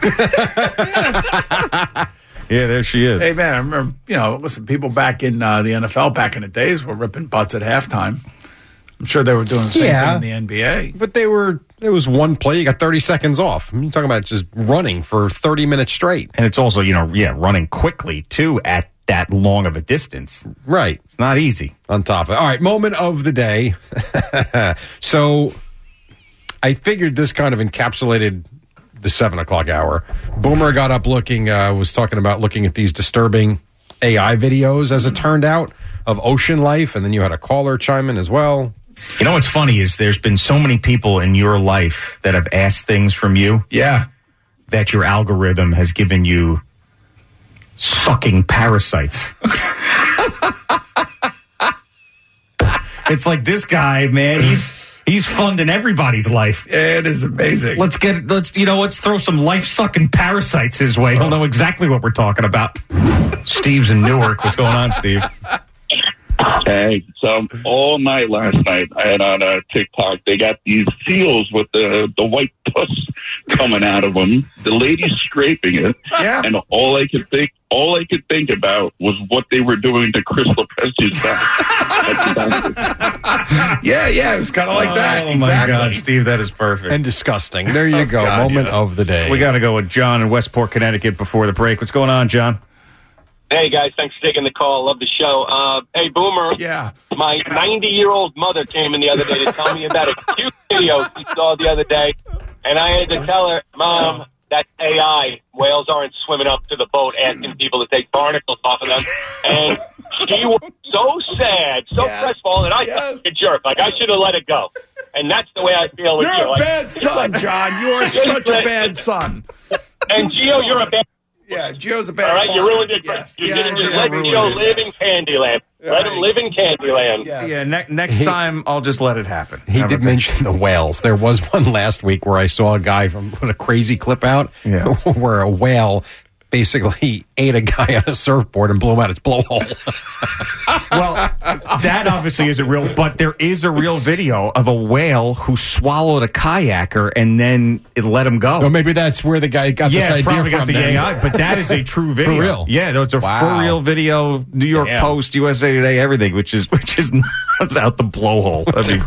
Yeah, there she is. Hey, man, I remember, you know, listen, people back in uh, the N F L back in the days were ripping butts at halftime. I'm sure they were doing the same yeah, thing in the N B A. But they were, it was one play, you got thirty seconds off. I mean, you're talking about just running for thirty minutes straight. And it's also, you know, yeah, running quickly, too, at that long of a distance. Right. It's not easy. On top of it. All right, moment of the day. So I figured this kind of encapsulated the seven o'clock hour. Boomer got up looking, uh, was talking about looking at these disturbing A I videos, as it turned out, of ocean life. And then you had a caller chime in as well. You know what's funny is there's been so many people in your life that have asked things from you. Yeah. That your algorithm has given you sucking parasites. It's like this guy, man, he's he's funding everybody's life. Yeah, it is amazing. Let's get let's you know, let's throw some life-sucking parasites his way. He'll know exactly what we're talking about. Steve's in Newark. What's going on, Steve? Hey, so all night last night I had on uh, TikTok, they got these seals with the, the white pus coming out of them. The lady's scraping it. Yeah. And all I could think, all I could think about was what they were doing to Chris Lopez's back. Yeah, yeah, it was kind of like that. Oh, exactly. my God, Steve, that is perfect. And disgusting. There you Oh, go. God, Moment yeah. of the day. We got to go with John in Westport, Connecticut before the break. What's going on, John? Hey, guys, thanks for taking the call. Love the show. Uh, hey, Boomer. Yeah. My ninety-year-old mother came in the other day to tell me about a cute video she saw the other day, and I had to tell her, Mom, that's A I. Whales aren't swimming up to the boat asking people to take barnacles off of them. And she was so sad, so Yes. crestfallen, and I Yes. felt like a jerk. Like, I should have let it go. And that's the way I feel with You're you. a Like, bad son, John. You are such a bad son. And Gio, you're a bad Yeah, Gio's a bad All right, you father. ruined it. Yes. You Yeah, didn't just yeah, let ruined Gio it, live yes. in Candyland. Let him live in Candyland. Yes. Yeah, ne- next time I'll just let it happen. He Have a did good- mention the whales. There was one last week where I saw a guy from put a crazy clip out Yeah. where a whale basically ate a guy on a surfboard and blew him out its blowhole. Well, that obviously isn't real, but there is a real video of a whale who swallowed a kayaker and then it let him go. Or maybe that's where the guy got yeah, this idea probably from. got the then. A I, but that is a true video. For real? Yeah, no, it's a Wow. for real video. New York Damn. Post, U S A Today, everything, which is which is nuts out the blowhole. That'd be great.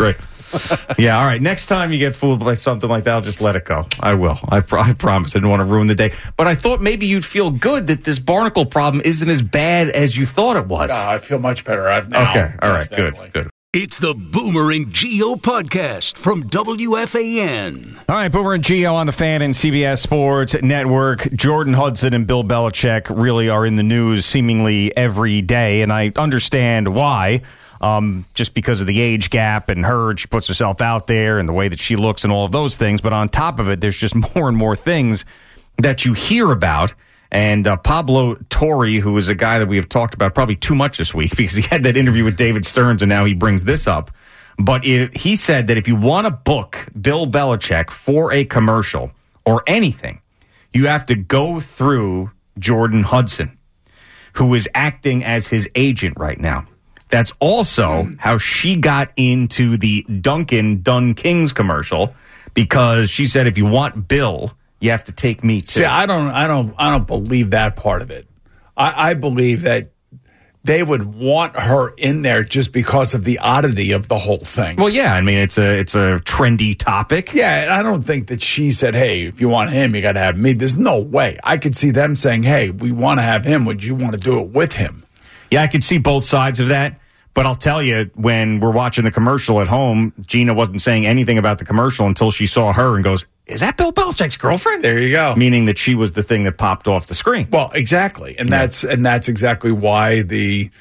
Yeah, all right. Next time you get fooled by something like that, I'll just let it go. I will. I, pr- I promise. I didn't want to ruin the day. But I thought maybe you'd feel good that this barnacle problem isn't as bad as you thought it was. No, I feel much better. I've now. Okay, all right, Yes, good, definitely. good. It's the Boomer and Geo podcast from W F A N. All right, Boomer and Geo on the Fan and C B S Sports Network. Jordan Hudson and Bill Belichick really are in the news seemingly every day, and I understand why. Um, just because of the age gap and her, she puts herself out there and the way that she looks and all of those things. But on top of it, there's just more and more things that you hear about. And uh, Pablo Torre, who is a guy that we have talked about probably too much this week because he had that interview with David Stearns and now he brings this up. But if, he said that if you want to book Bill Belichick for a commercial or anything, you have to go through Jordan Hudson, who is acting as his agent right now. That's also how she got into the Duncan Dunn Kings commercial because she said if you want Bill, you have to take me too. See, I don't, I don't, I don't believe that part of it. I, I believe that they would want her in there just because of the oddity of the whole thing. Well, yeah, I mean it's a it's a trendy topic. Yeah, and I don't think that she said, "Hey, if you want him, you got to have me." There's no way. I could see them saying, "Hey, we want to have him. Would you want to do it with him?" Yeah, I could see both sides of that. But I'll tell you, when we're watching the commercial at home, Gina wasn't saying anything about the commercial until she saw her and goes, "Is that Bill Belichick's girlfriend?" There you go. Meaning that she was the thing that popped off the screen. Well, exactly. And Yeah. that's and that's exactly why the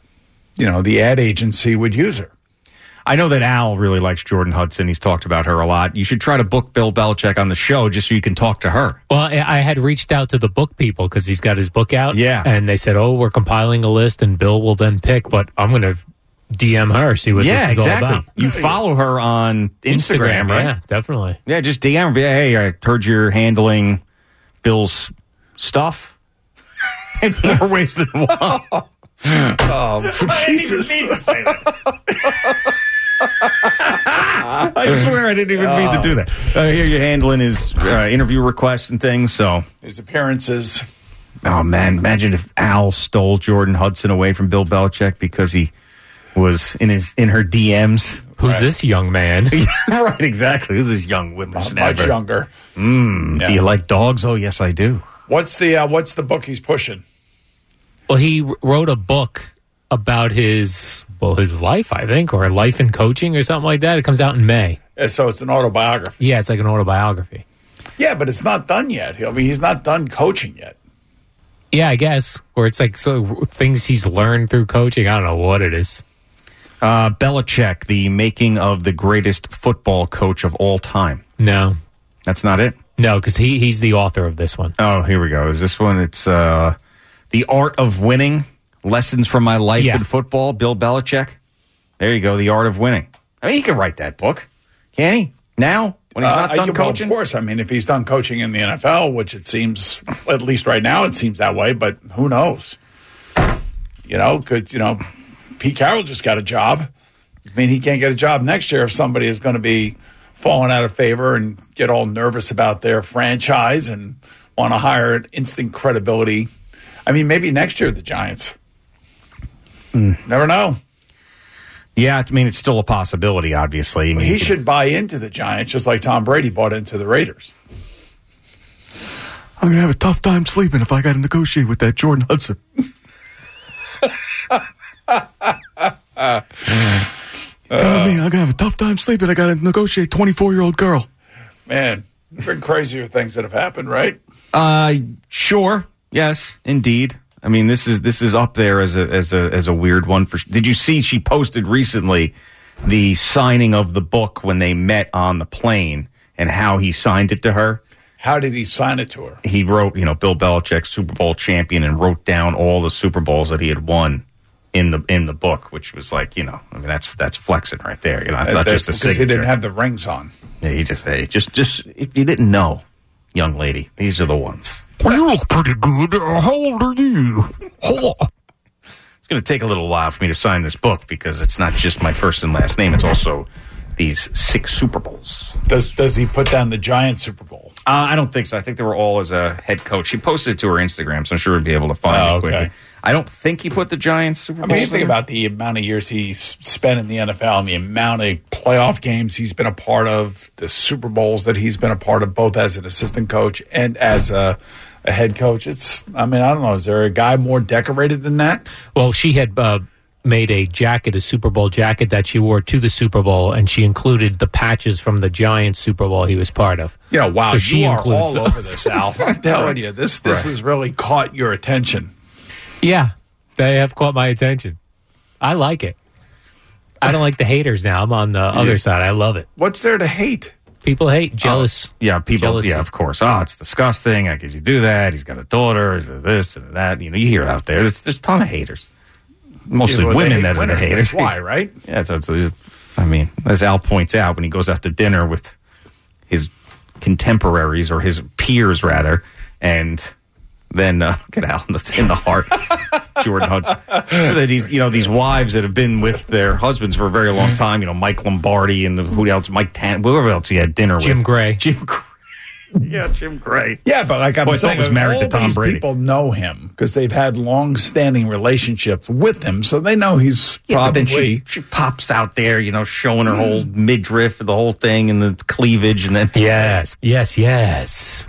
you know, the ad agency would use her. I know that Al really likes Jordan Hudson. He's talked about her a lot. You should try to book Bill Belichick on the show just so you can talk to her. Well, I I had reached out to the book people because he's got his book out. Yeah. And they said, oh, we're compiling a list and Bill will then pick, but I'm going to D M her, see what yeah, this is exactly. all about. You follow her on Instagram, right? Yeah, definitely. Yeah, just D M her. Be like, hey, I heard you're handling Bill's stuff in more ways than one. Oh, Jesus. I didn't even mean to say that. I swear I didn't even mean to do that. I hear you're handling his uh, interview requests and things, so. His appearances. Oh, man, imagine if Al stole Jordan Hudson away from Bill Belichick because he was in his in her D Ms. Who's right. this young man? Right, exactly. Who's this young whippersnapper? Much younger. Mm, Yeah. Do you like dogs? Oh, yes, I do. What's the uh, what's the book he's pushing? Well, he wrote a book about his, well, his life, I think, or life in coaching or something like that. It comes out in May. Uh, So it's an autobiography. Yeah, it's like an autobiography. Yeah, but it's not done yet. I mean, he's not done coaching yet. Yeah, I guess. Or it's like so things he's learned through coaching. I don't know what it is. Uh, Belichick, the making of the greatest football coach of all time. No. That's not it? No, because he, he's the author of this one. Oh, here we go. Is this one? It's uh, The Art of Winning, Lessons from My Life Yeah. in Football, Bill Belichick. There you go, The Art of Winning. I mean, he can write that book, can he? Now, when he's Uh, not I done could- well, coaching? of course. I mean, if he's done coaching in the N F L, which it seems, at least right now, it seems that way, but who knows? You know, because, you know, Pete Carroll just got a job. I mean, he can't get a job next year if somebody is going to be falling out of favor and get all nervous about their franchise and want to hire an instant credibility. I mean, maybe next year the Giants. Never know. Yeah, I mean, it's still a possibility, obviously. I mean, He should buy into the Giants just like Tom Brady bought into the Raiders. I'm going to have a tough time sleeping if I got to negotiate with that Jordan Hudson. Uh, me, I'm going to have a tough time sleeping. I got to negotiate twenty-four-year-old girl. Man, been crazier things that have happened, right? Uh, sure. Yes, indeed. I mean, this is this is up there as a as a as a weird one. For did you see she posted recently the signing of the book when they met on the plane and how he signed it to her? How did he sign it to her? He wrote, you know, Bill Belichick, Super Bowl champion, and wrote down all the Super Bowls that he had won in the in the book, which was like, you know, I mean, that's that's flexing right there. You know, it's Uh, not that's just a because signature. he didn't have the rings on. Yeah, he just hey, just just if you didn't know, young lady, these are the ones. Well, you look pretty good. Uh, how old are you? Hold on. It's going to take a little while for me to sign this book because it's not just my first and last name. It's also these six Super Bowls. Does does he put down the Giants Super Bowl? Uh, I don't think so. I think they were all as a head coach. She posted it to her Instagram, so I'm sure we'd be able to find Oh, it quickly. okay. I don't think he put the Giants Super I Bowl. mean, you think about the amount of years he's spent in the N F L and the amount of playoff games he's been a part of, the Super Bowls that he's been a part of, both as an assistant coach and as a, a head coach. It's, I mean, I don't know. Is there a guy more decorated than that? Well, she had uh, made a jacket, a Super Bowl jacket that she wore to the Super Bowl, and she included the patches from the Giants Super Bowl he was part of. Yeah, wow. So she you are includes all those. over this, Al. I'm telling you, this, this Right. has really caught your attention. Yeah, they have caught my attention. I like it. I don't like the haters now. I'm on the other side. I love it. What's there to hate? People hate, jealous. Oh, yeah, people. Jealousy. Yeah, of course. Oh, it's disgusting. How could you do that? He's got a daughter. Is it this and that? You know, you hear it out there. There's, there's a ton of haters. Mostly Yeah, well, they women hate that are the winners. haters. That's why, right? Yeah, so it's, it's, I mean, as Al points out, when he goes out to dinner with his contemporaries or his peers, rather, and then uh, get out in the, in the heart, Jordan Hudson. That he's, you know, these wives that have been with their husbands for a very long time. You know, Mike Lombardi and the, who else? Mike Tan, whoever else he had dinner with. Jim Gray. Jim Gray. Yeah, Jim Gray. Yeah, but like I'm Boy, I thought saying, was married all to Tom these Brady. people know him because they've had long-standing relationships with him, so they know he's Yeah, but then probably. she, she pops out there, you know, showing her whole midriff, the whole thing, and the cleavage, and then Yes, yes, yes.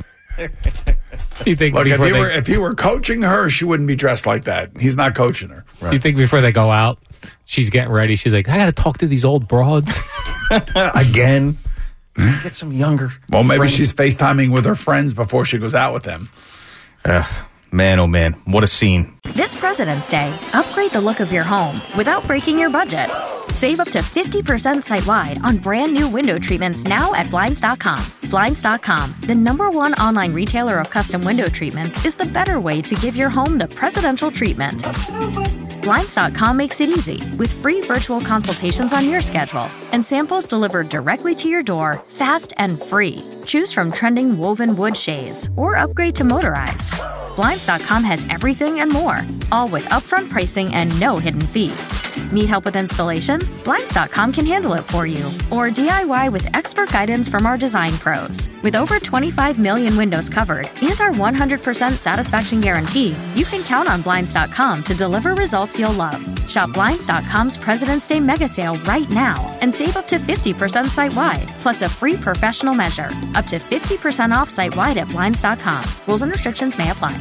You think Look, if before he, they, were, if he were coaching her, she wouldn't be dressed like that. He's not coaching her. you think before they go out, she's getting ready. She's like, I got to talk to these old broads again. Get some younger. Well, maybe friends. she's FaceTiming with her friends before she goes out with them. Uh, man, oh man, what a scene. This President's Day, upgrade the look of your home without breaking your budget. Save up to fifty percent site-wide on brand new window treatments now at Blinds dot com. Blinds dot com, the number one online retailer of custom window treatments, is the better way to give your home the presidential treatment. Blinds dot com makes it easy with free virtual consultations on your schedule and samples delivered directly to your door, fast and free. Choose from trending woven wood shades or upgrade to motorized. Blinds dot com has everything and more, all with upfront pricing and no hidden fees. Need help with installation? Blinds dot com can handle it for you. Or D I Y with expert guidance from our design pros. With over twenty-five million windows covered and our one hundred percent satisfaction guarantee, you can count on Blinds dot com to deliver results you'll love. Shop Blinds dot com's President's Day mega sale right now and save up to fifty percent site-wide, plus a free professional measure. Up to fifty percent off site-wide at Blinds dot com. Rules and restrictions may apply.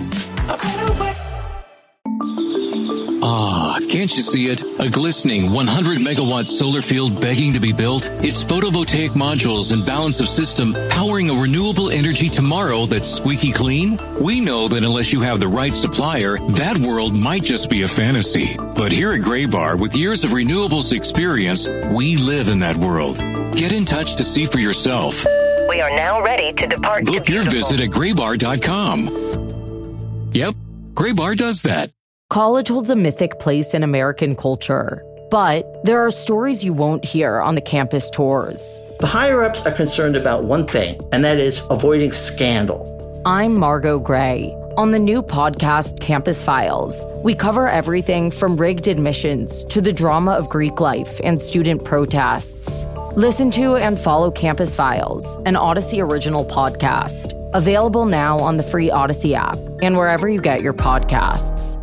Ah, can't you see it? A glistening one hundred megawatt solar field begging to be built? It's photovoltaic modules and balance of system powering a renewable energy tomorrow that's squeaky clean? We know that unless you have the right supplier, that world might just be a fantasy. But here at Graybar, with years of renewables experience, we live in that world. Get in touch to see for yourself. We are now ready to depart. Book to your beautiful. visit at graybar dot com. Yep, Graybar does that. College holds a mythic place in American culture, but there are stories you won't hear on the campus tours. The higher-ups are concerned about one thing, and that is avoiding scandal. I'm Margot Gray. On the new podcast, Campus Files, we cover everything from rigged admissions to the drama of Greek life and student protests. Listen to and follow Campus Files, an Odyssey original podcast. Available now on the free Odyssey app and wherever you get your podcasts.